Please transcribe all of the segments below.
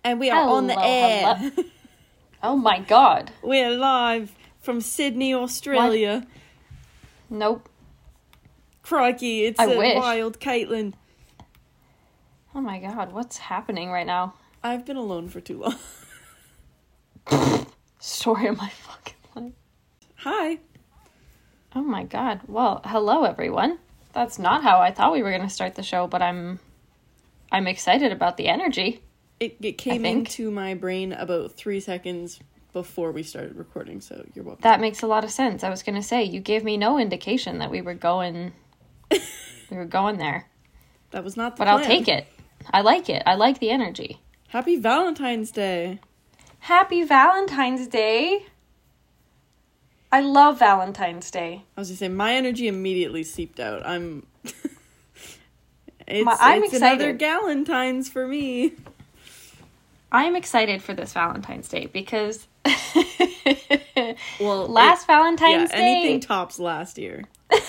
And we are on the air. Hello. Oh my god. We're live from Sydney, Australia. What? Nope. Crikey, it's I wish. wild Caitlin. Oh my god, what's happening right now? I've been alone for too long. Story of my fucking life. Hi. Oh my god. Well, hello everyone. That's not how I thought we were going to start the show, but I'm excited about the energy. It came into my brain about 3 seconds before we started recording, so you're welcome. That makes a lot of sense. I was going to say, you gave me no indication that we were going there. That was not the But plan. I'll take it. I like it. I like the energy. Happy Valentine's Day. Happy Valentine's Day. I love Valentine's Day. I was going to say, my energy immediately seeped out. I'm I'm it's another excited. Galentine's for me. I'm excited for this Valentine's Day because Well, Valentine's Day. Anything tops last year.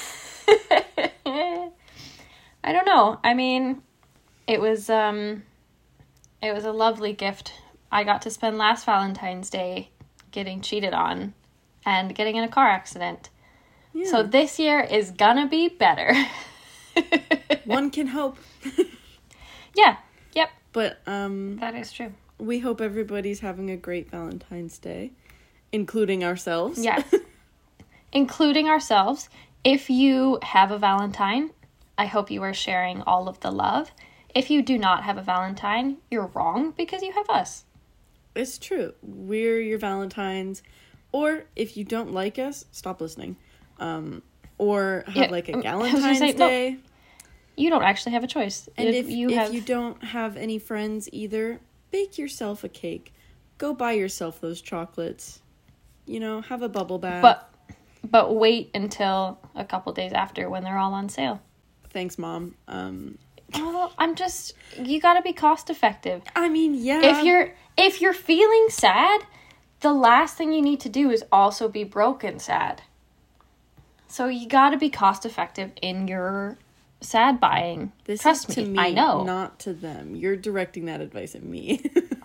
I don't know. I mean, it was a lovely gift. I got to spend last Valentine's Day getting cheated on and getting in a car accident. Yeah. So this year is gonna be better. One can hope. Yeah. Yep. But That is true. we hope everybody's having a great Valentine's Day, including ourselves. Yes. Including ourselves. If you have a Valentine, I hope you are sharing all of the love. If you do not have a Valentine, you're wrong because you have us. It's true. We're your Valentines. Or if you don't like us, stop listening. Or have like a Galentine's say, Day. No, you don't actually have a choice. And if you don't have any friends either, bake yourself a cake. Go buy yourself those chocolates. You know, have a bubble bath. But wait until a couple days after when they're all on sale. Thanks, Mom. Oh, you gotta be cost effective. I mean, yeah. If you're feeling sad, the last thing you need to do is also be broken sad. So you gotta be cost effective in your sad buying. This Trust is to me, I know. not to them. You're directing that advice at me.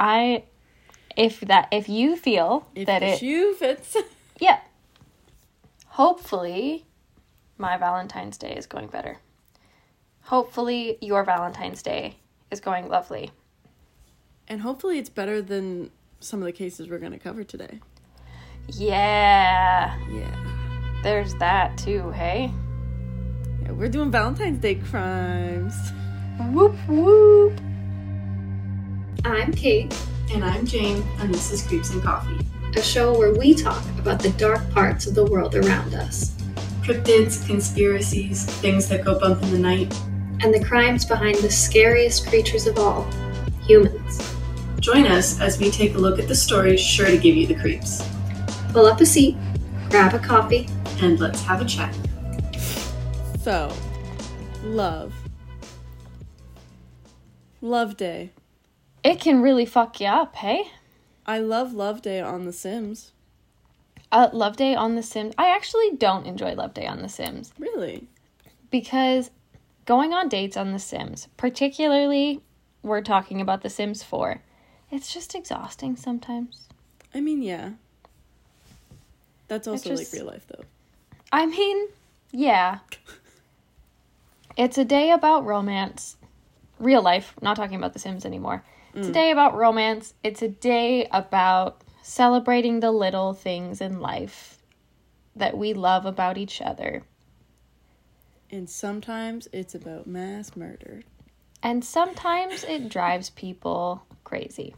If you feel if that the shoe fits. yeah. Hopefully, my Valentine's Day is going better. Hopefully, your Valentine's Day is going lovely. And hopefully it's better than some of the cases we're going to cover today. Yeah. Yeah. There's that too, hey? Yeah, we're doing Valentine's Day crimes. Whoop whoop. I'm Kate, And I'm Jane, and this is Creeps and Coffee. a show where we talk about the dark parts of the world around us Cryptids, conspiracies, things that go bump in the night. and the crimes behind the scariest creatures of all, humans. Join us as we take a look at the stories sure to give you the creeps. Pull up a seat, grab a coffee, And let's have a chat. So, love. Love Day. It can really fuck you up, hey? I love Love Day on The Sims. Love Day on The Sims. I actually don't enjoy Love Day on The Sims Really? because going on dates on The Sims, particularly we're talking about The Sims 4, it's just exhausting sometimes. I mean, yeah. That's also just- like real life, though. I mean, yeah. It's a day about romance. Real life, not talking about The Sims anymore. It's a day about romance. It's a day about celebrating the little things in life that we love about each other. And sometimes it's about mass murder. And sometimes it drives people crazy.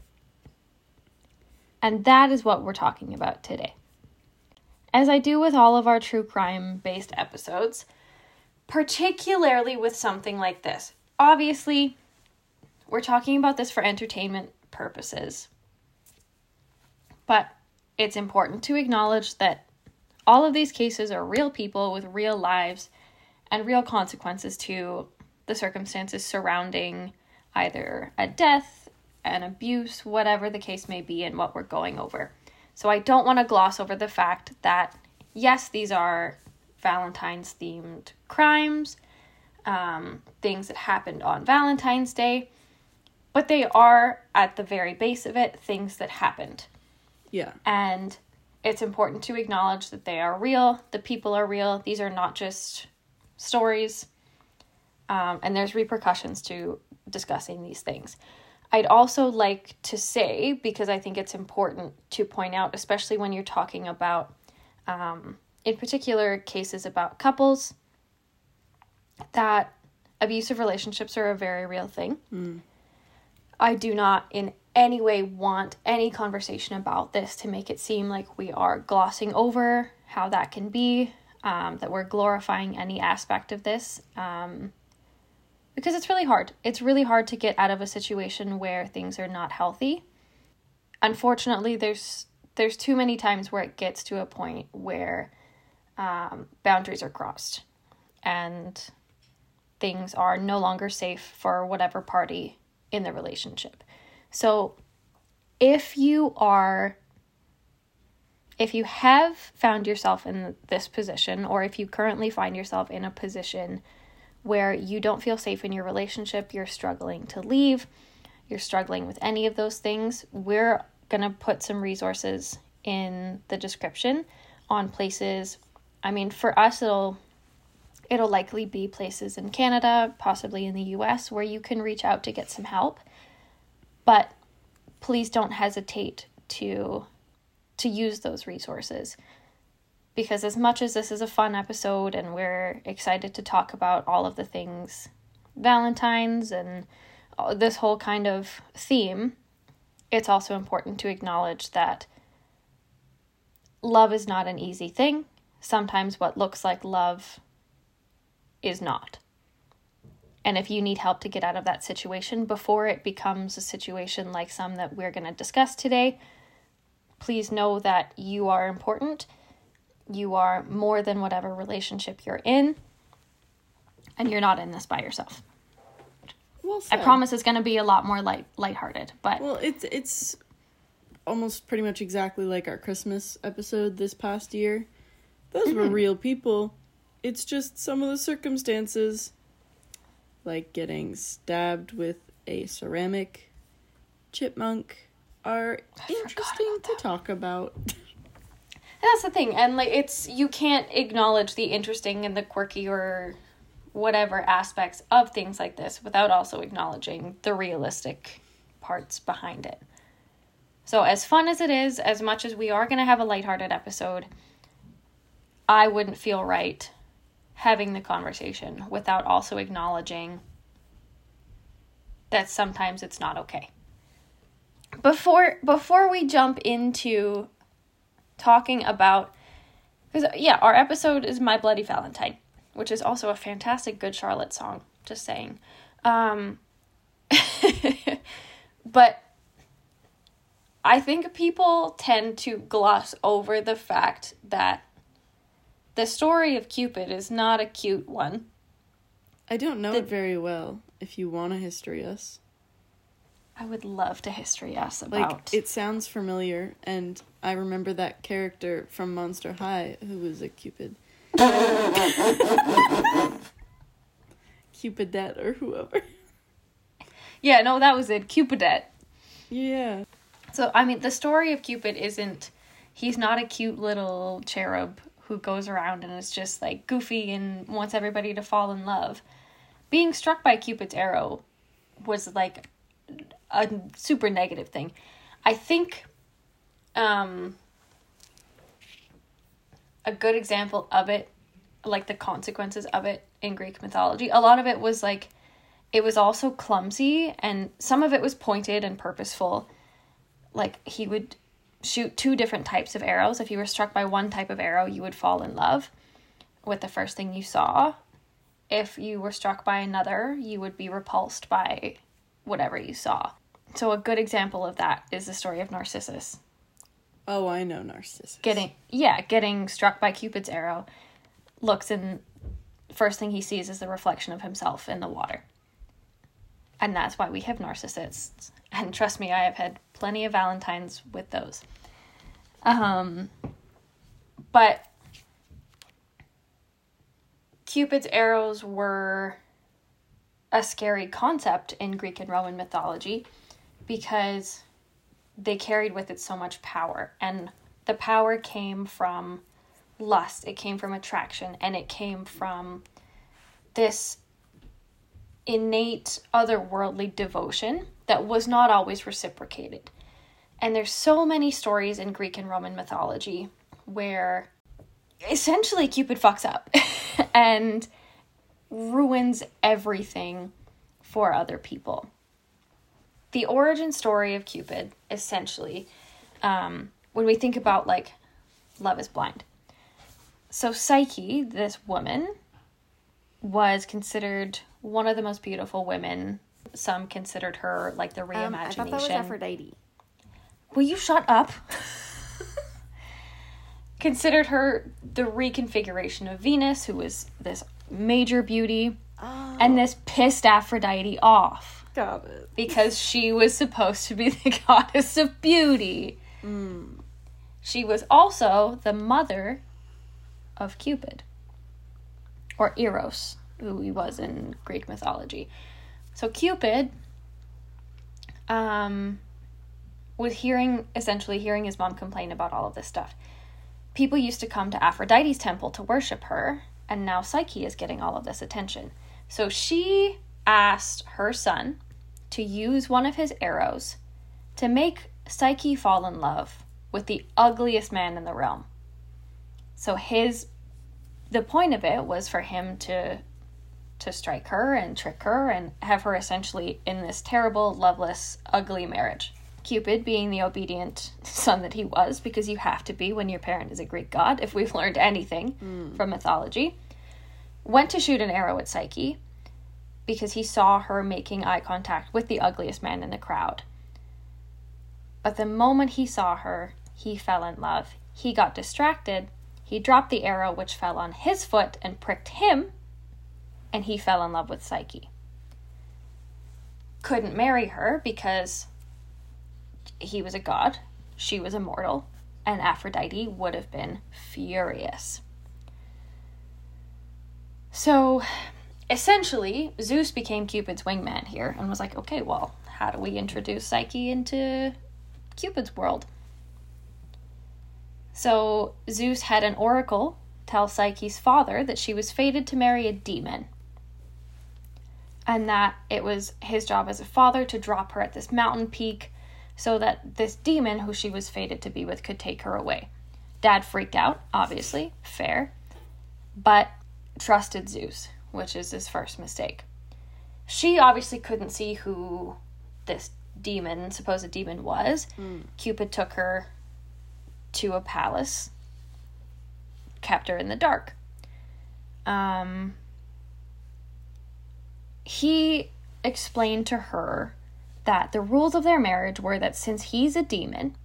And that is what we're talking about today. As I do with all of our true crime-based episodes, particularly with something like this. Obviously, we're talking about this for entertainment purposes. But it's important to acknowledge that all of these cases are real people with real lives and real consequences to the circumstances surrounding either a death, an abuse, whatever the case may be, and what we're going over. So I don't want to gloss over the fact that, yes, these are Valentine's-themed crimes, things that happened on Valentine's Day, But they are, at the very base of it, things that happened. Yeah. And it's important to acknowledge that they are real. The people are real. These are not just stories. And there's repercussions to discussing these things. I'd also like to say, because I think it's important to point out, especially when you're talking about, in particular, cases about couples, that abusive relationships are a very real thing. I do not in any way want any conversation about this to make it seem like we are glossing over how that can be, that we're glorifying any aspect of this, because it's really hard. It's really hard to get out of a situation where things are not healthy. Unfortunately, there's too many times where it gets to a point where boundaries are crossed and things are no longer safe for whatever party in the relationship. So if you have found yourself in this position, or if you currently find yourself in a position where you don't feel safe in your relationship, you're struggling to leave, you're struggling with any of those things, we're going to put some resources in the description on places. I mean, for us, it'll likely be places in Canada, possibly in the US, where you can reach out to get some help. But please don't hesitate to use those resources. Because as much as this is a fun episode and we're excited to talk about all of the things, Valentine's and this whole kind of theme, it's also important to acknowledge that love is not an easy thing. Sometimes what looks like love is not. And if you need help to get out of that situation before it becomes a situation like some that we're going to discuss today, please know that you are important. You are more than whatever relationship you're in, and you're not in this by yourself. Well said. I promise it's going to be a lot more lighthearted, but well, it's almost pretty much exactly like our Christmas episode this past year. Those were real people. It's just some of the circumstances, like getting stabbed with a ceramic chipmunk, are interesting to talk about. That's the thing, and you can't acknowledge the interesting and the quirky or whatever aspects of things like this without also acknowledging the realistic parts behind it. So as fun as it is, as much as we are going to have a lighthearted episode, I wouldn't feel right having the conversation without also acknowledging that sometimes it's not okay. Before we jump into talking about, because our episode is My Bloody Valentine, which is also a fantastic Good Charlotte song, just saying. But I think people tend to gloss over the fact that the story of Cupid is not a cute one. I don't know it very well. If you want to history us, I would love to history us about. It sounds familiar, and I remember that character from Monster High who was a Cupid. Cupidette or whoever. Yeah, no, that was it. Cupidette. Yeah. So, I mean, the story of Cupid he's not a cute little cherub who goes around and is just, goofy and wants everybody to fall in love. Being struck by Cupid's arrow was, a super negative thing. I think a good example of it, the consequences of it in Greek mythology, a lot of it was, it was also clumsy, and some of it was pointed and purposeful. He would shoot two different types of arrows. If you were struck by one type of arrow, you would fall in love with the first thing you saw. If you were struck by another, you would be repulsed by whatever you saw. So a good example of that is the story of Narcissus. Oh, I know Narcissus. Getting struck by Cupid's arrow, looks and first thing he sees is the reflection of himself in the water. And that's why we have narcissists. And trust me, I have had plenty of Valentines with those. But Cupid's arrows were a scary concept in Greek and Roman mythology because they carried with it so much power. And the power came from lust, it came from attraction, and it came from this innate otherworldly devotion that was not always reciprocated. And there's so many stories in Greek and Roman mythology where essentially Cupid fucks up and ruins everything for other people. The origin story of Cupid, essentially, when we think about, like, Love is Blind. So Psyche, this woman, was considered one of the most beautiful women. Some considered her, like, the reimagination. I thought that was Aphrodite. Will you shut up? Considered her the reconfiguration of Venus, who was this major beauty, and this pissed Aphrodite off. Got it. Because she was supposed to be the goddess of beauty. She was also the mother of Cupid, or Eros, who he was in Greek mythology. So Cupid, with essentially hearing his mom complain about all of this stuff, people used to come to Aphrodite's temple to worship her, and now Psyche is getting all of this attention. So she asked her son to use one of his arrows to make Psyche fall in love with the ugliest man in the realm. So the point of it was for him to strike her and trick her and have her essentially in this terrible, loveless, ugly marriage. Cupid, being the obedient son that he was, because you have to be when your parent is a Greek god, if we've learned anything from mythology, went to shoot an arrow at Psyche because he saw her making eye contact with the ugliest man in the crowd. But the moment he saw her, he fell in love. He got distracted. He dropped the arrow, which fell on his foot and pricked him, and he fell in love with Psyche. Couldn't marry her because he was a god, she was a mortal, and Aphrodite would have been furious. So, essentially, Zeus became Cupid's wingman here and was like, okay, well, how do we introduce Psyche into Cupid's world? So, Zeus had an oracle tell Psyche's father that she was fated to marry a demon, and that it was his job as a father to drop her at this mountain peak so that this demon who she was fated to be with could take her away. Dad freaked out, obviously, fair, but trusted Zeus, which is his first mistake. She obviously couldn't see who this supposed demon was. Cupid took her to a palace, kept her in the dark. He explained to her that the rules of their marriage were that since he's a demon,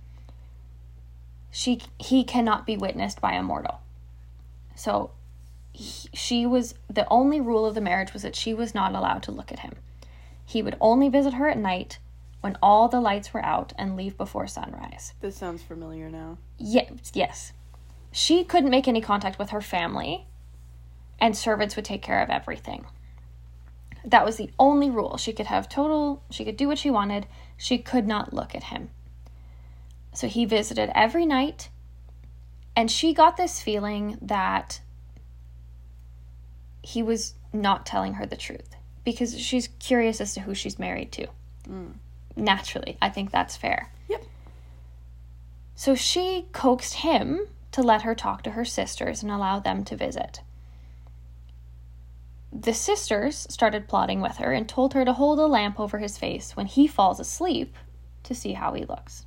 he cannot be witnessed by a mortal. So the only rule of the marriage was that she was not allowed to look at him. He would only visit her at night when all the lights were out and leave before sunrise. This sounds familiar now. Yes. She couldn't make any contact with her family, and servants would take care of everything. That was the only rule. She could do what she wanted. She could not look at him. So he visited every night, and she got this feeling that he was not telling her the truth because she's curious as to who she's married to. Naturally, I think that's fair. Yep. So she coaxed him to let her talk to her sisters and allow them to visit. The sisters started plotting with her and told her to hold a lamp over his face when he falls asleep to see how he looks.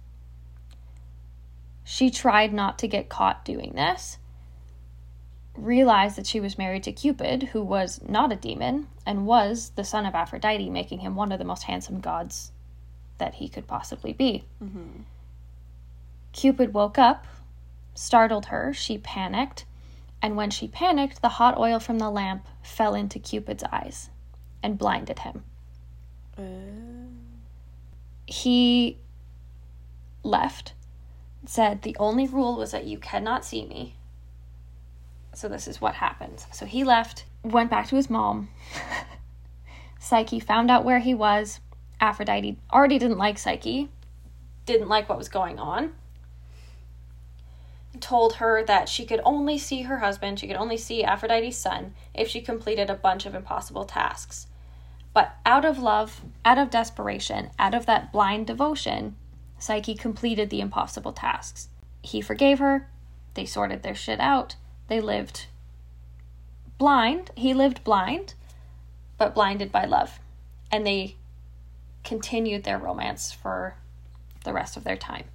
She tried not to get caught doing this, realized that she was married to Cupid, who was not a demon, and was the son of Aphrodite, making him one of the most handsome gods that he could possibly be. Cupid woke up, startled her, she panicked, and when she panicked, the hot oil from the lamp fell into Cupid's eyes and blinded him. He left, said the only rule was that you cannot see me. So this is what happened. So he left, went back to his mom, Psyche found out where he was. Aphrodite already didn't like Psyche, didn't like what was going on. Told her that she could only see her husband, she could only see Aphrodite's son, if she completed a bunch of impossible tasks. But out of love, out of desperation, out of that blind devotion, Psyche completed the impossible tasks. He forgave her, they sorted their shit out, they lived blind, he lived blind, but blinded by love. And they continued their romance for the rest of their time.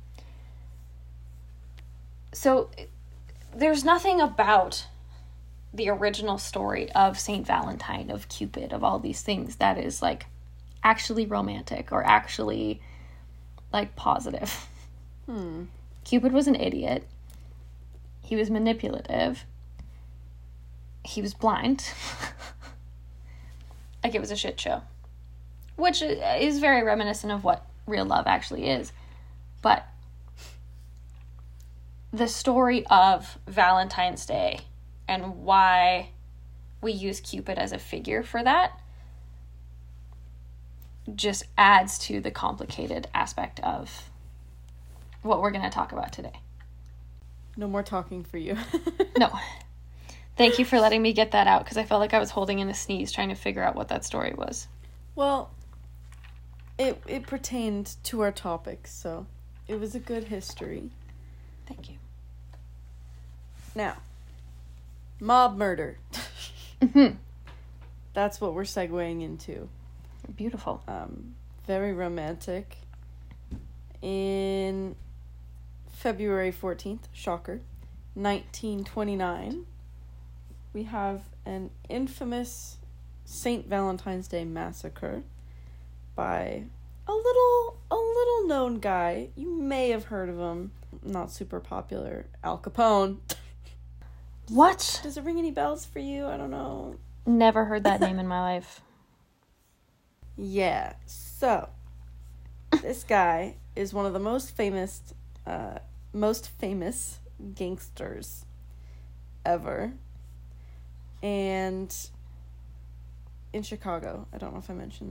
So there's nothing about the original story of Saint Valentine, of Cupid, of all these things that is like actually romantic or actually like positive. Cupid was an idiot. He was manipulative. He was blind. Like, it was a shit show. Which is very reminiscent of what real love actually is. But the story of Valentine's Day and why we use Cupid as a figure for that just adds to the complicated aspect of what we're going to talk about today. No more talking for you. No. Thank you for letting me get that out, because I felt like I was holding in a sneeze trying to figure out what that story was. Well, it pertained to our topic, so it was a good history. Thank you. Now, mob murder. Mm-hmm. That's what we're segueing into. Beautiful. Very romantic. In February 14th, shocker, 1929, we have an infamous St. Valentine's Day massacre by a little known guy. You may have heard of him. Not super popular. Al Capone. What? Does it ring any bells for you? I don't know. Never heard that name in my life. Yeah, so this guy is one of the most famous gangsters ever. And in Chicago, I don't know if I mentioned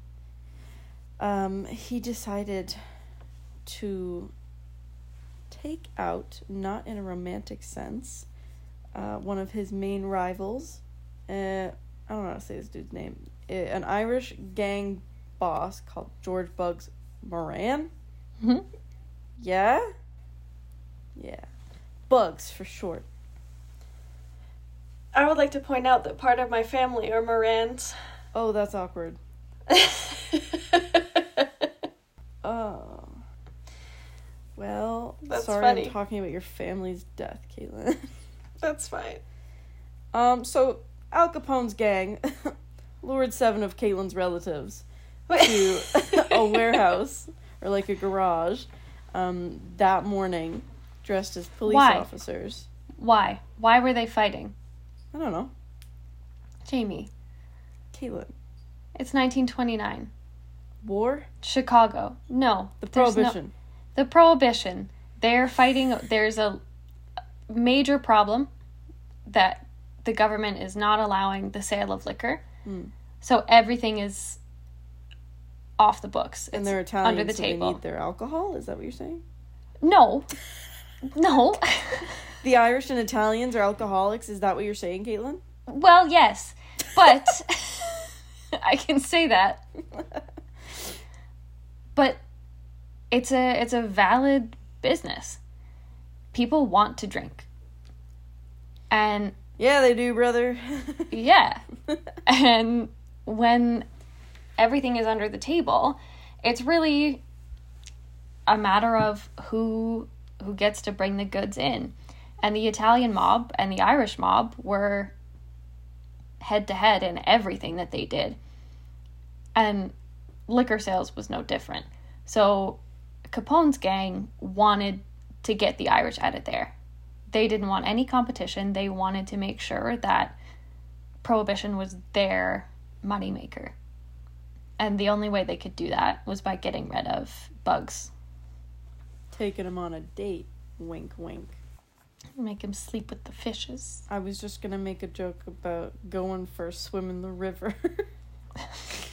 that. He decided to take out, not in a romantic sense, one of his main rivals. I don't know how to say this dude's name. An Irish gang boss called George Bugs Moran. Mm-hmm. Yeah? Yeah. Bugs, for short. I would like to point out that part of my family are Morans. Oh, that's awkward. Oh. Well, That's sorry funny. I'm talking about your family's death, Caitlin. That's fine. So Al Capone's gang lured 7 of Caitlin's relatives to a warehouse, or like a garage, that morning, dressed as police officers. Why? Why were they fighting? I don't know. Jamie. Caitlin. It's 1929. War? Chicago. No. The Prohibition. The Prohibition. They're fighting. There's a major problem that the government is not allowing the sale of liquor. So everything is off the books. And It's they're Italian, under the so table. they need their alcohol? Is that what you're saying? No. No. The Irish and Italians are alcoholics? Is that what you're saying, Caitlin? Well, yes. But I can say that. But it's a valid business. People want to drink. And Yeah, they do, brother. yeah. And when everything is under the table, it's really a matter of who gets to bring the goods in. And the Italian mob and the Irish mob were head to head in everything that they did. And liquor sales was no different. So Capone's gang wanted to get the Irish out of there. They didn't want any competition. They wanted to make sure that Prohibition was their moneymaker. And the only way they could do that was by getting rid of Bugs. Taking him on a date. Wink, wink. Make him sleep with the fishes. I was just gonna make a joke about going for a swim in the river.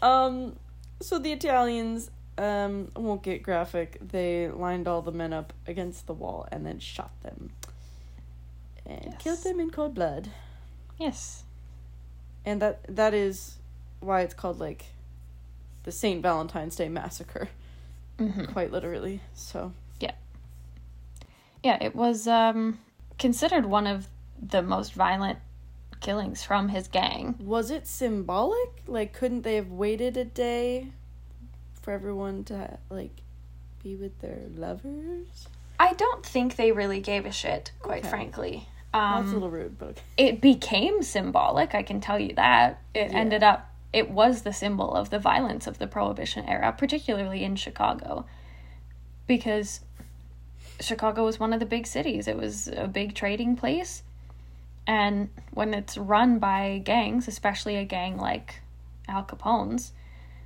So the Italians, won't get graphic. They lined all the men up against the wall and then shot them. And killed them in cold blood. Yes. And that is why it's called, like, the St. Valentine's Day Massacre. Mm-hmm. Quite literally, so. Yeah, it was considered one of the most violent killings from his gang. Was it symbolic? Like, couldn't they have waited a day for everyone to, like, be with their lovers? I don't think they really gave a shit, quite Okay. frankly. That's a little rude, but okay. It became symbolic, I can tell you that. It was the symbol of the violence of the Prohibition era, particularly in Chicago. Because Chicago was one of the big cities. It was a big trading place. And when it's run by gangs, especially a gang like Al Capone's,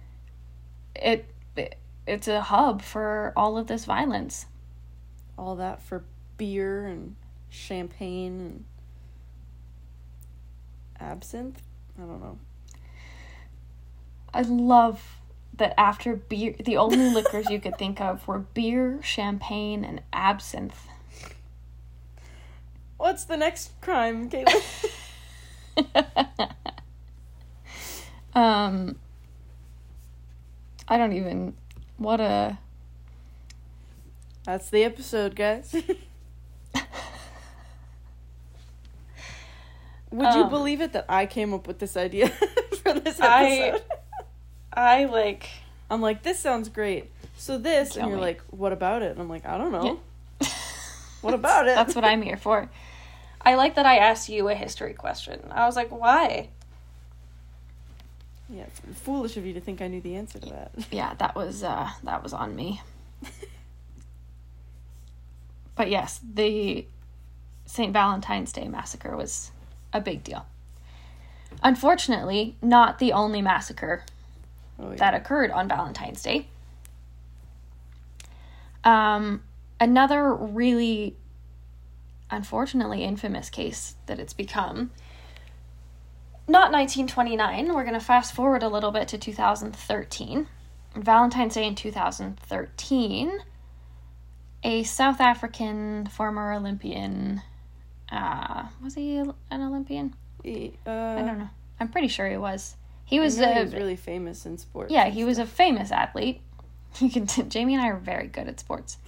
it's a hub for all of this violence. All that for beer and champagne and absinthe? I don't know. I love that after beer, the only liquors you could think of were beer, champagne, and absinthe. What's the next crime, Caitlin? I don't even... What a... That's the episode, guys. Would you believe it that I came up with this idea for this episode? I'm like, this sounds great. So this, and you're like, what about it? And I'm like, I don't know. Yeah. What about it? That's what I'm here for. I like that I asked you a history question. I was like, why? Yeah, it's foolish of you to think I knew the answer to that. Yeah, that was on me. But yes, the St. Valentine's Day Massacre was a big deal. Unfortunately, not the only massacre that occurred on Valentine's Day. Another really, unfortunately, infamous case that it's become, not 1929, we're going to fast forward a little bit to 2013. Valentine's Day in 2013, a South African former Olympian, was he an Olympian? I don't know. I'm pretty sure he was. He was really famous in sports. Yeah, he was a famous athlete. Jamie and I are very good at sports.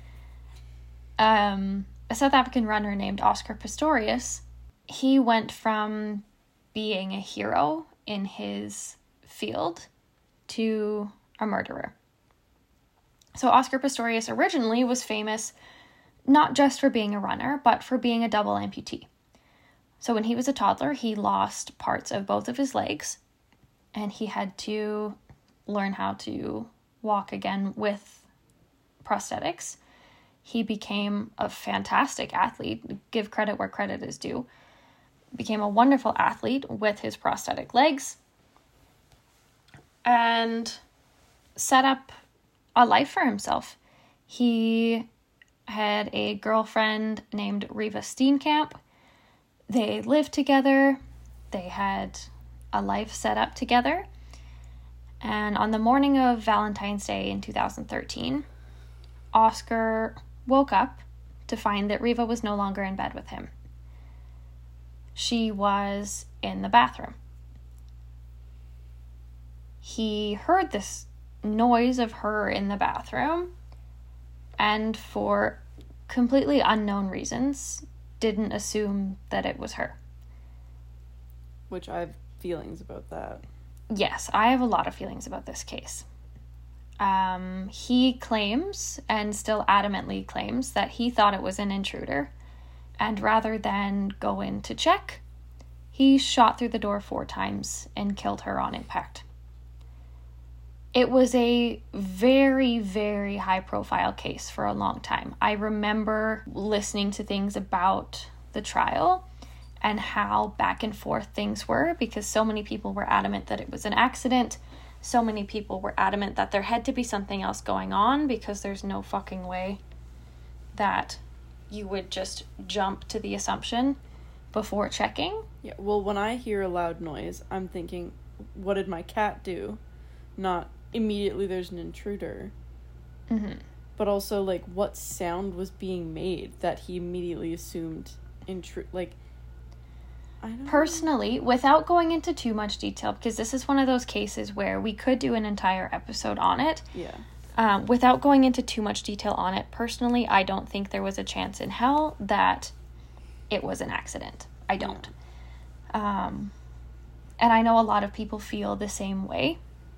A South African runner named Oscar Pistorius. He went from being a hero in his field to a murderer. So Oscar Pistorius originally was famous not just for being a runner, but for being a double amputee. So when he was a toddler, he lost parts of both of his legs, and he had to learn how to walk again with prosthetics. He became a fantastic athlete, give credit where credit is due. Became a wonderful athlete with his prosthetic legs, and set up a life for himself. He had a girlfriend named Riva Steenkamp. They lived together. They had a life set up together. And on the morning of Valentine's Day in 2013, Oscar woke up to find that Riva was no longer in bed with him. She was in the bathroom. He heard this noise of her in the bathroom, and for completely unknown reasons, didn't assume that it was her. Which I have feelings about that. Yes, I have a lot of feelings about this case. He claims, and still adamantly claims, that he thought it was an intruder, and rather than go in to check, he shot through the door 4 times and killed her on impact. It was a very, very high-profile case for a long time. I remember listening to things about the trial and how back and forth things were, because so many people were adamant that it was an accident. So many people were adamant that there had to be something else going on, because there's no fucking way that you would just jump to the assumption before checking. Yeah, well, when I hear a loud noise, I'm thinking, what did my cat do? not immediately there's an intruder. Mm-hmm. But also, like, what sound was being made that he immediately assumed like, I don't Personally, without going into too much detail, because this is one of those cases where we could do an entire episode on it. Yeah. Without going into too much detail on it, personally, I don't think there was a chance in hell that it was an accident. I don't. And I know a lot of people feel the same way.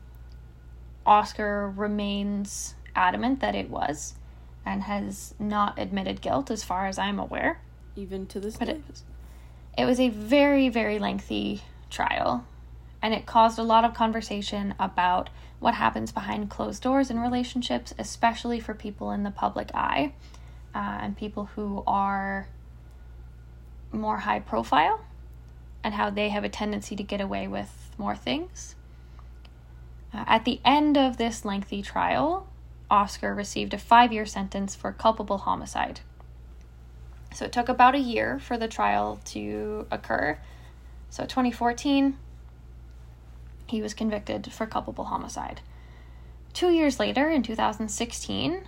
Oscar remains adamant that it was, and has not admitted guilt as far as I'm aware. Even to this But day. it was a very, very lengthy trial, and it caused a lot of conversation about what happens behind closed doors in relationships, especially for people in the public eye, and people who are more high profile, and how they have a tendency to get away with more things. At the end of this lengthy trial, Oscar received a 5-year sentence for culpable homicide. So it took about a year for the trial to occur. So 2014, he was convicted for culpable homicide. 2 years later, in 2016,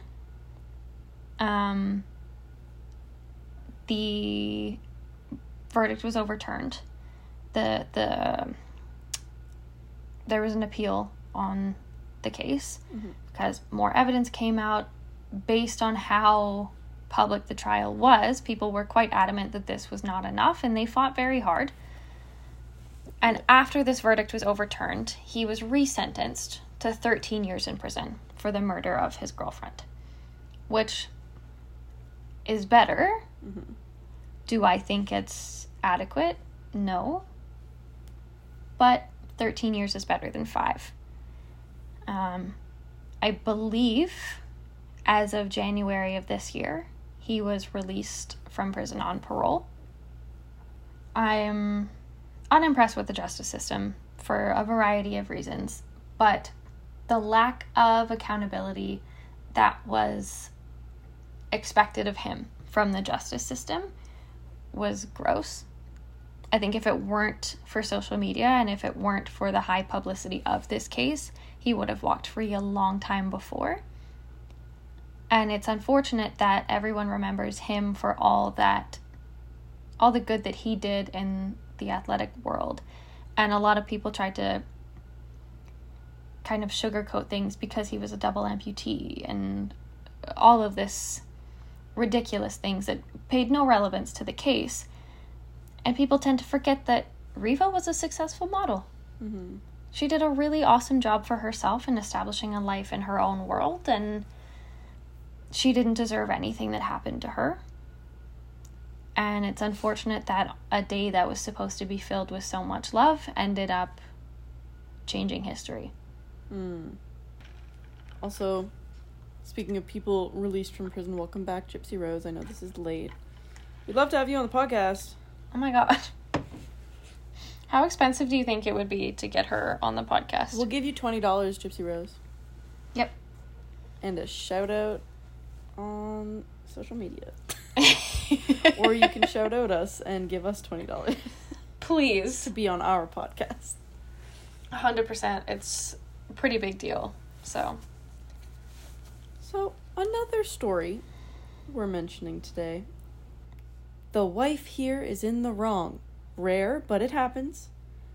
the verdict was overturned. There was an appeal on the case because more evidence came out based on how public the trial was. People were quite adamant that this was not enough, and they fought very hard. And after this verdict was overturned, he was resentenced to 13 years in prison for the murder of his girlfriend, which is better. Do I think it's adequate? No. But 13 years is better than 5. I believe as of January of this year, he was released from prison on parole. I'm unimpressed with the justice system for a variety of reasons, but the lack of accountability that was expected of him from the justice system was gross. I think if it weren't for social media and if it weren't for the high publicity of this case, he would have walked free a long time before. And it's unfortunate that everyone remembers him for all the good that he did in the athletic world. And a lot of people tried to kind of sugarcoat things because he was a double amputee and all of this ridiculous things that paid no relevance to the case. And people tend to forget that Riva was a successful model. She did a really awesome job for herself in establishing a life in her own world, and she didn't deserve anything that happened to her. And it's unfortunate that a day that was supposed to be filled with so much love ended up changing history. Also, speaking of people released from prison, welcome back, Gypsy Rose. I know this is late. We'd love to have you on the podcast. Oh my god. How expensive do you think it would be to get her on the podcast? We'll give you $20, Gypsy Rose. Yep. And a shout out on social media. Or you can shout out us and give us $20. Please. To be on our podcast. 100%. It's a pretty big deal. So another story we're mentioning today. The wife here is in the wrong. Rare, but it happens.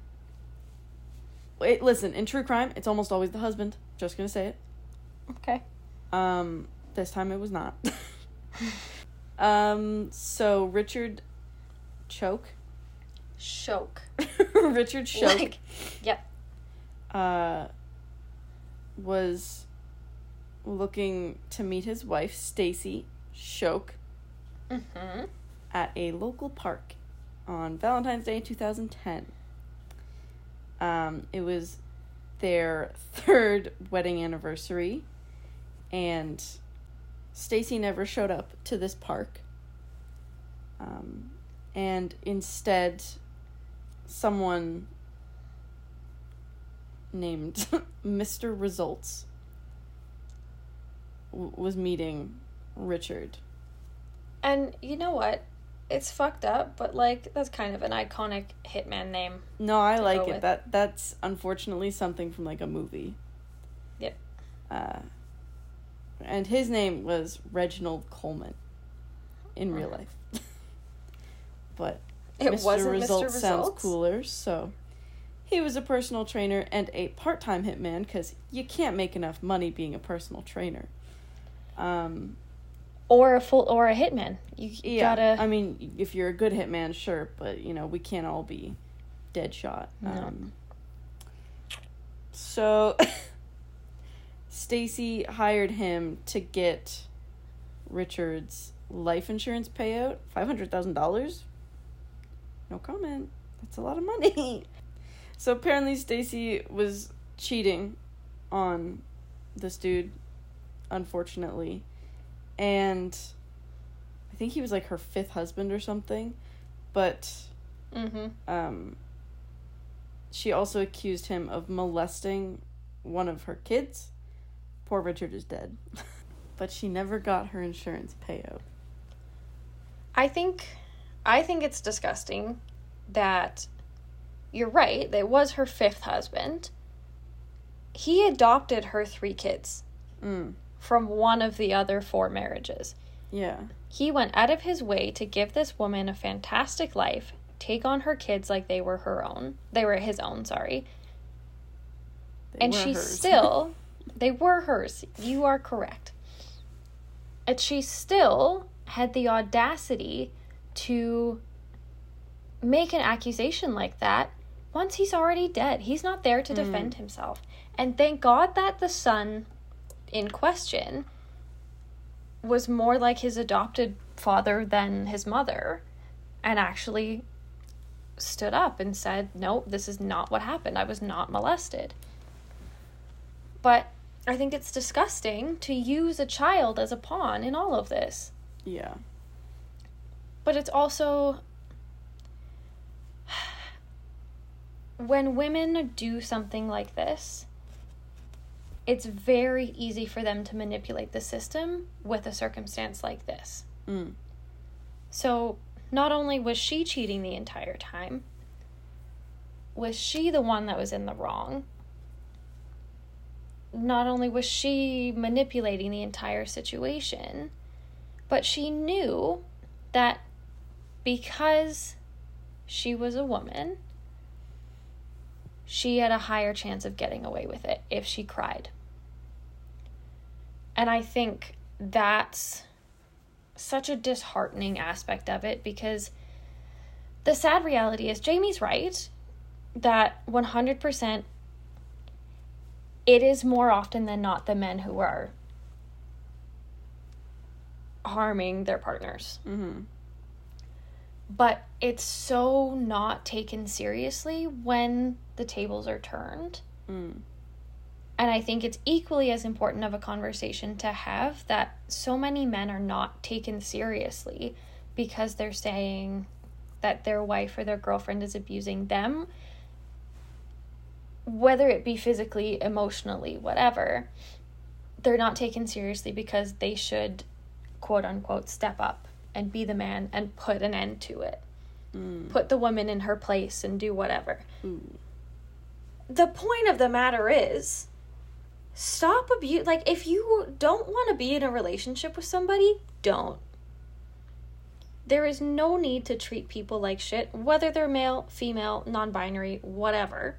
Listen, in true crime, it's almost always the husband. Just gonna say it. Okay. This time it was not. So Richard Choke. Richard Choke. Yep. Was looking to meet his wife, Stacy Choke, at a local park on Valentine's Day 2010. It was their 3rd wedding anniversary, and Stacy never showed up to this park. And instead, someone named Mr. Results was meeting Richard. And you know what? It's fucked up, but, like, that's kind of an iconic hitman name. No, I like it. That's unfortunately something from, like, a movie. And his name was Reginald Coleman in real life. But It Mr. wasn't Result Mr. sounds Results? cooler, so he was a personal trainer and a part-time hitman, because you can't make enough money being a personal trainer. Or a hitman. You gotta... I mean, if you're a good hitman, sure, but, we can't all be Deadshot. No. So, Stacy hired him to get Richard's life insurance payout, $500,000. No comment. That's a lot of money. So apparently Stacy was cheating on this dude, unfortunately. And I think he was like her 5th husband or something. But she also accused him of molesting one of her kids. Poor Richard is dead. But she never got her insurance payout. I think it's disgusting that you're right. It was her 5th husband. He adopted her 3 kids from one of the other 4 marriages. Yeah. He went out of his way to give this woman a fantastic life, take on her kids like they were her own. They were his own, sorry. And she still... They were hers. You are correct. And she still had the audacity to make an accusation like that once he's already dead. He's not there to defend himself. And thank God that the son in question was more like his adopted father than his mother, and actually stood up and said, no, this is not what happened. I was not molested. But I think it's disgusting to use a child as a pawn in all of this. Yeah. But it's also... when women do something like this, it's very easy for them to manipulate the system with a circumstance like this. So, not only was she cheating the entire time, was she the one that was in the wrong, not only was she manipulating the entire situation, but she knew that because she was a woman, she had a higher chance of getting away with it if she cried. And I think that's such a disheartening aspect of it, because the sad reality is Jamie's right that 100% it is more often than not the men who are harming their partners. But it's so not taken seriously when the tables are turned. And I think it's equally as important of a conversation to have that so many men are not taken seriously because they're saying that their wife or their girlfriend is abusing them, whether it be physically, emotionally, whatever. They're not taken seriously because they should, quote unquote, step up and be the man and put an end to it. Put the woman in her place and do whatever. The point of the matter is, stop abuse. Like, if you don't want to be in a relationship with somebody, don't. There is no need to treat people like shit, whether they're male, female, non-binary, whatever.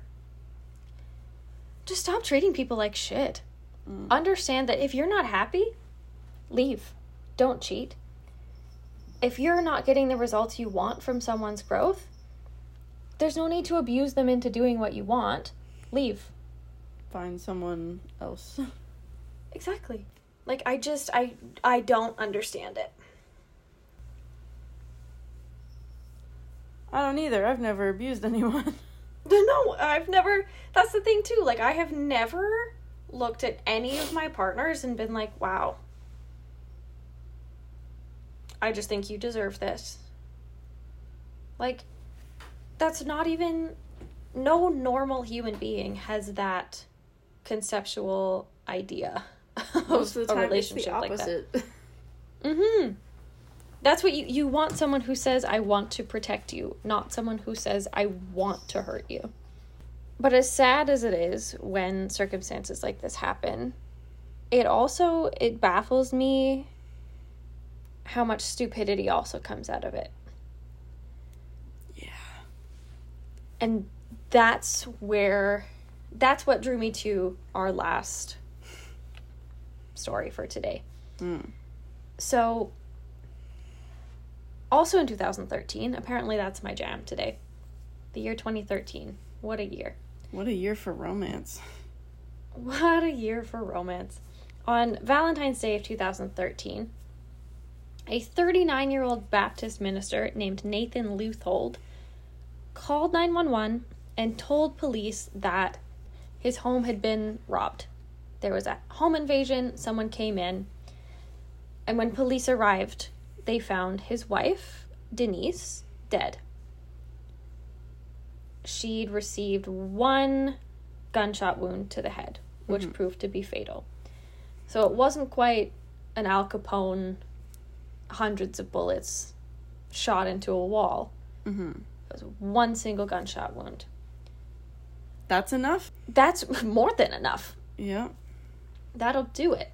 Just stop treating people like shit. Understand that if you're not happy, leave. Don't cheat. If you're not getting the results you want from someone's growth, there's no need to abuse them into doing what you want. Leave. Find someone else. Exactly. Like, I don't understand it. I don't either. I've never abused anyone. No, I've never... That's the thing, too. Like, I have never looked at any of my partners and been like, wow, I just think you deserve this. Like, that's not even... No normal human being has that conceptual idea Most of the a time, relationship it's the opposite. like that. That's what you want, someone who says, I want to protect you, not someone who says, I want to hurt you. But as sad as it is when circumstances like this happen, it baffles me how much stupidity also comes out of it. Yeah. And that's what drew me to our last story for today. So, also in 2013, apparently that's my jam today. The year 2013. What a year. What a year for romance. What a year for romance. On Valentine's Day of 2013, a 39-year-old Baptist minister named Nathan Leuthold called 911 and told police that his home had been robbed. There was a home invasion, someone came in, and when police arrived, they found his wife, Denise, dead. She'd received one gunshot wound to the head, which proved to be fatal. So it wasn't quite an Al Capone, hundreds of bullets shot into a wall. It was one single gunshot wound. That's enough? That's more than enough. Yeah. That'll do it.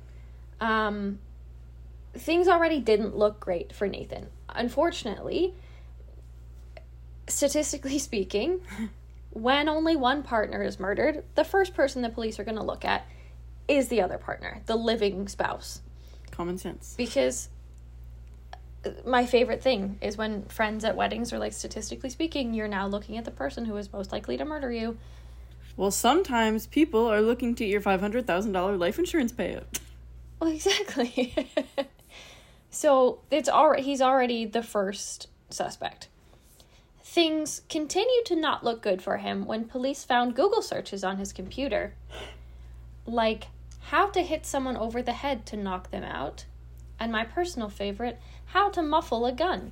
Things already didn't look great for Nathan. Unfortunately, statistically speaking, when only one partner is murdered, the first person the police are going to look at is the other partner, the living spouse. Common sense. Because my favorite thing is when friends at weddings are like, statistically speaking, you're now looking at the person who is most likely to murder you. Well, sometimes people are looking to your $500,000 life insurance payout. Well, exactly. So he's already the first suspect. Things continued to not look good for him when police found Google searches on his computer, like how to hit someone over the head to knock them out, and my personal favorite, how to muffle a gun.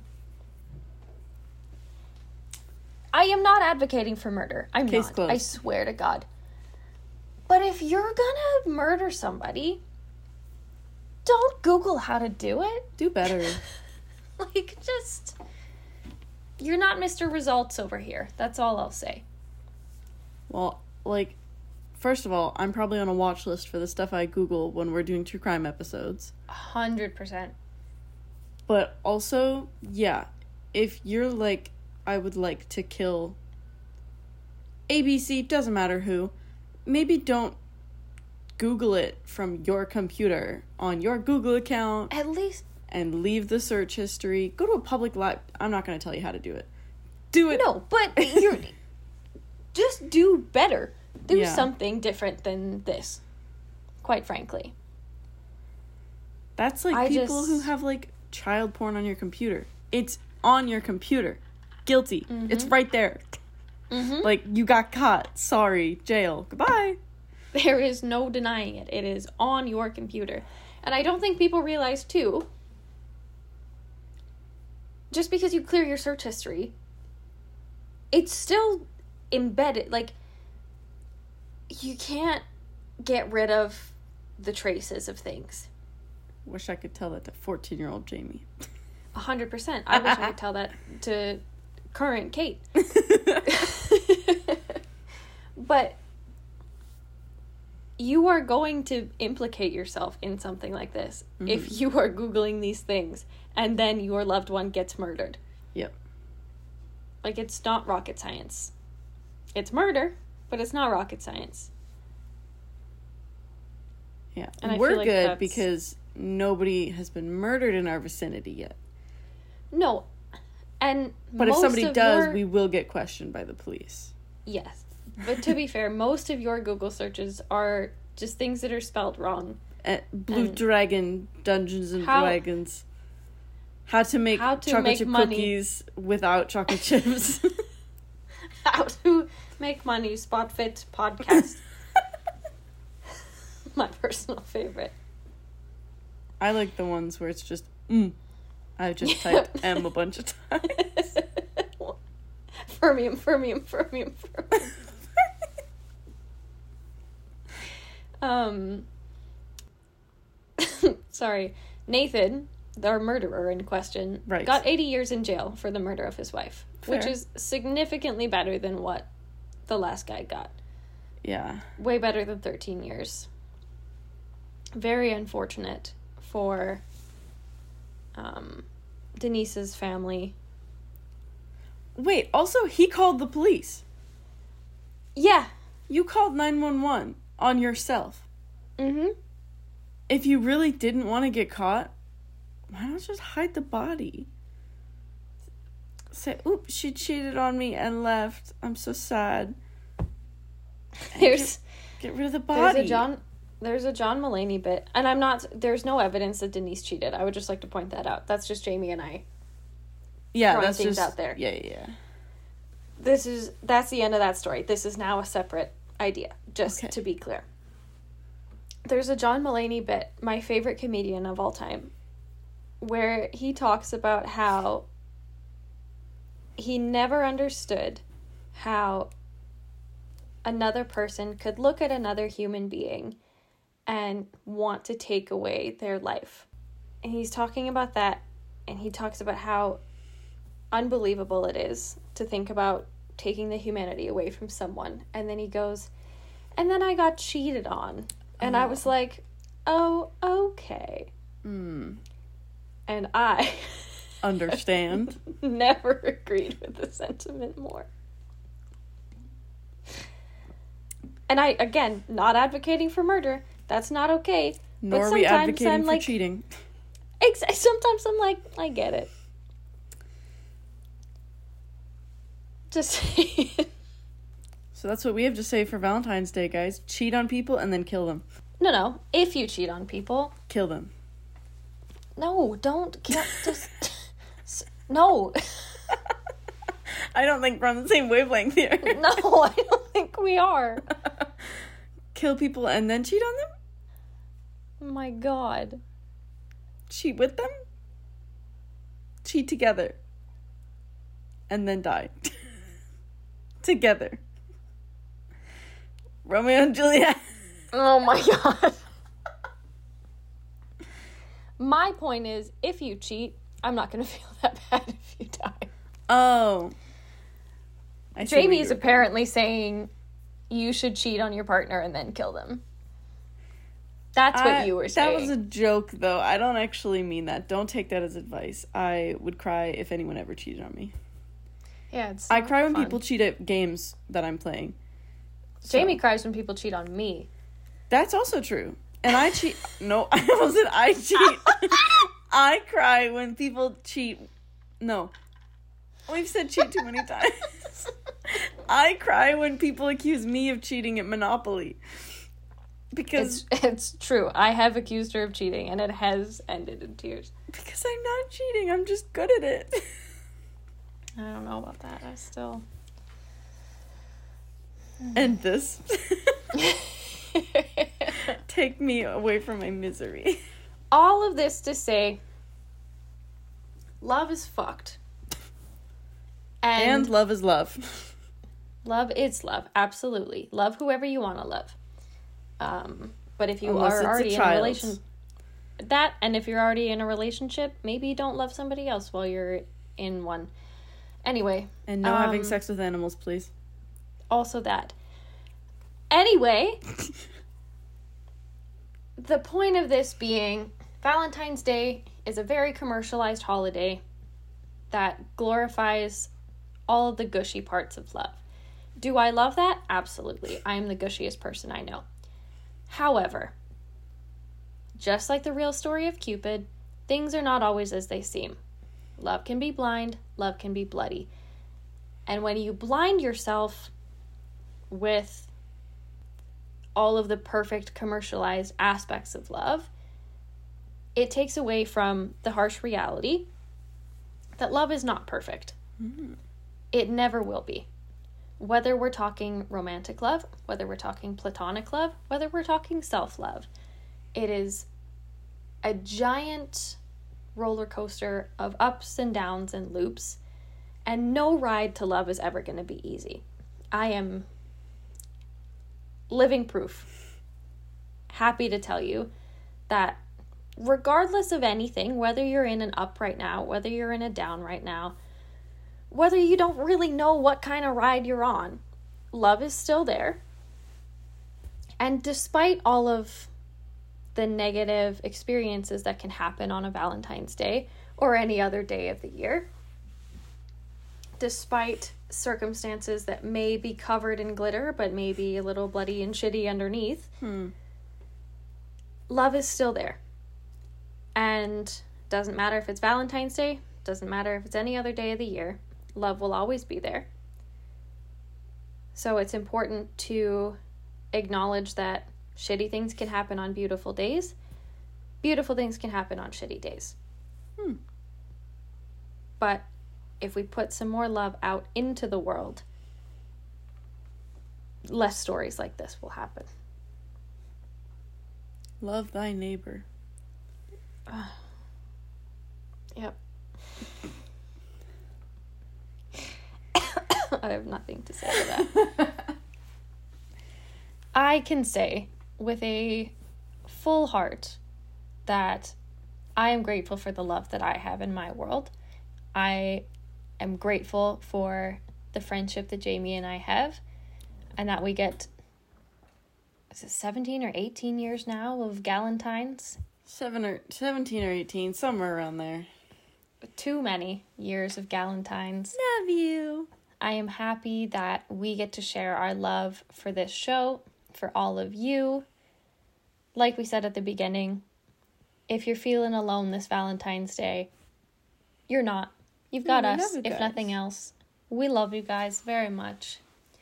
I am not advocating for murder. I'm Case not. closed. I swear to God. But if you're gonna murder somebody, don't Google how to do it. Do better. Like, just... You're not Mr. Results over here. That's all I'll say. Well, like, first of all, I'm probably on a watch list for the stuff I Google when we're doing true crime episodes. 100%. But also, yeah, if you're like, I would like to kill ABC, doesn't matter who, maybe don't Google it from your computer on your Google account. At least... And leave the search history. Go to a public I'm not going to tell you how to do it. Do it. No, but you're... just do better. Do Yeah. something different than this. Quite frankly. That's like people who have like child porn on your computer. It's on your computer. Guilty. It's right there. Like, you got caught. Sorry. Jail. Goodbye. There is no denying it. It is on your computer. And I don't think people realize, too, just because you clear your search history, it's still embedded. Like, you can't get rid of the traces of things. Wish I could tell that to 14-year-old Jamie. 100%. I wish I could tell that to current Kate. But you are going to implicate yourself in something like this if you are Googling these things and then your loved one gets murdered. Yep. Like, it's not rocket science. It's murder, but it's not rocket science. Yeah. And I we're feel like good because nobody has been murdered in our vicinity yet. No. And but if somebody does, we will get questioned by the police. Yes. But to be fair, most of your Google searches are just things that are spelled wrong. Blue Dragon, Dungeons and Dragons. How to make chocolate chip cookies without chocolate chips. How to make money, Spot Fit podcast. My personal favorite. I like the ones where it's just, I just typed M a bunch of times. Fermium. Sorry. Nathan, our murderer in question, got 80 years in jail for the murder of his wife. Fair. Which is significantly better than what the last guy got. Yeah. Way better than 13 years. very unfortunate for Denise's family. Wait, also, he called the police. Yeah. You called 911 on yourself. Mm-hmm. If you really didn't want to get caught, why not just hide the body? Say, oops, she cheated on me and left. I'm so sad. There's get rid of the body. There's a John Mulaney bit, and there's no evidence that Denise cheated. I would just like to point that out. That's just Jamie and I. Yeah, throwing that's things just out there. Yeah. That's the end of that story. This is now a separate idea, just to be clear. There's a John Mulaney bit, my favorite comedian of all time, where he talks about how he never understood how another person could look at another human being and want to take away their life. And he's talking about that, and he talks about how unbelievable it is to think about taking the humanity away from someone. And then he goes, and then I got cheated on. And I was like, oh, okay. And I understand. Never agreed with the sentiment more. And I, again, not advocating for murder. That's not okay. Nor are we advocating for cheating. Sometimes I'm like, I get it. Just saying. So that's what we have to say for Valentine's Day, guys. Cheat on people and then kill them. No. If you cheat on people, kill them. No, don't kill. Just no. I don't think we're on the same wavelength here. No, I don't think we are. Kill people and then cheat on them? Oh my God. Cheat with them? Cheat together. And then die. Together. Romeo and Juliet. Oh my God. My point is, if you cheat, I'm not going to feel that bad if you die. Oh. Jamie is apparently saying you should cheat on your partner and then kill them. That's what you were saying. That was a joke, though. I don't actually mean that. Don't take that as advice. I would cry if anyone ever cheated on me. Yeah, it's I cry when fun. people cheat at games that I'm playing. Jamie cries when people cheat on me. That's also true. And I cheat. No, I wasn't. I cheat. I cry when people cheat. No. We've said cheat too many times. I cry when people accuse me of cheating at Monopoly. Because it's true. I have accused her of cheating, and it has ended in tears. Because I'm not cheating. I'm just good at it. I don't know about that. I still... End this. Take me away from my misery. All of this to say, love is fucked. And love is love. Love is love. Absolutely. Love whoever you want to love. But if you are already in a relationship... and if you're already in a relationship, maybe don't love somebody else while you're in one. Anyway. And no having sex with animals, please. Also that. Anyway, the point of this being, Valentine's Day is a very commercialized holiday that glorifies all of the gushy parts of love. Do I love that? Absolutely. I am the gushiest person I know. However, just like the real story of Cupid, things are not always as they seem. Love can be blind, love can be bloody. And when you blind yourself with all of the perfect commercialized aspects of love, it takes away from the harsh reality that love is not perfect. Mm-hmm. It never will be. Whether we're talking romantic love, whether we're talking platonic love, whether we're talking self-love, it is a giant roller coaster of ups and downs and loops, and no ride to love is ever going to be easy. I am living proof. Happy to tell you that regardless of anything, whether you're in an up right now, whether you're in a down right now, whether you don't really know what kind of ride you're on, love is still there. And despite all of the negative experiences that can happen on a Valentine's Day or any other day of the year. Despite circumstances that may be covered in glitter, but may be a little bloody and shitty underneath, love is still there. And doesn't matter if it's Valentine's Day, doesn't matter if it's any other day of the year, love will always be there. So it's important to acknowledge that shitty things can happen on beautiful days. Beautiful things can happen on shitty days. But if we put some more love out into the world, less stories like this will happen. Love thy neighbor. Yep. I have nothing to say to that. I can say with a full heart that I am grateful for the love that I have in my world. I am grateful for the friendship that Jamie and I have, and that we get, is it 17 or 18 years now of Galentine's? 17 or 18, somewhere around there. Too many years of Galentine's. Love you. I am happy that we get to share our love for this show, for all of you. Like we said at the beginning, if you're feeling alone this Valentine's Day, you're not. You've got us, if nothing else. We love you guys very much.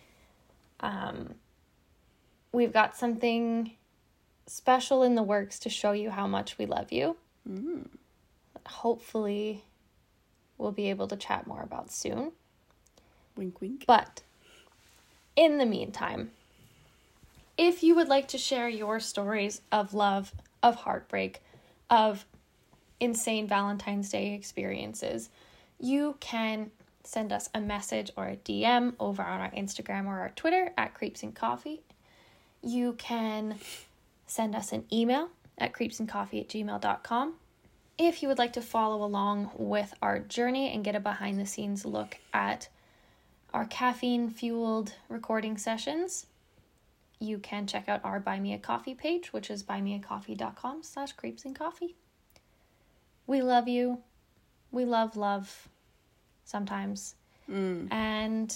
We've got something special in the works to show you how much we love you. Hopefully, we'll be able to chat more about soon. Wink, wink. But in the meantime, if you would like to share your stories of love, of heartbreak, of insane Valentine's Day experiences, you can send us a message or a DM over on our Instagram or our Twitter at Creeps and Coffee. You can send us an email at creepsandcoffee@gmail.com. If you would like to follow along with our journey and get a behind-the-scenes look at our caffeine-fueled recording sessions, you can check out our Buy Me a Coffee page, which is buymeacoffee.com/creepsandcoffee. We love you. We love sometimes. And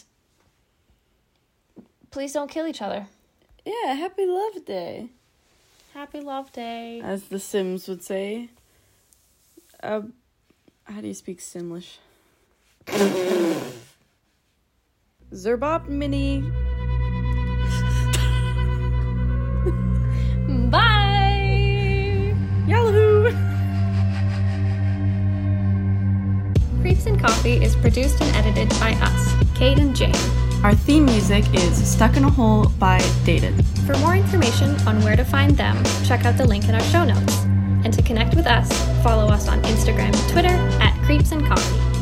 please don't kill each other. Yeah, happy Love Day. Happy Love Day. As the Sims would say. How do you speak Simlish? Zerbop Mini. Bye! Yahoo! Creeps and Coffee is produced and edited by us, Kate and Jane. Our theme music is Stuck in a Hole by Dated. For more information on where to find them, check out the link in our show notes. And to connect with us, follow us on Instagram and Twitter at Creeps and Coffee.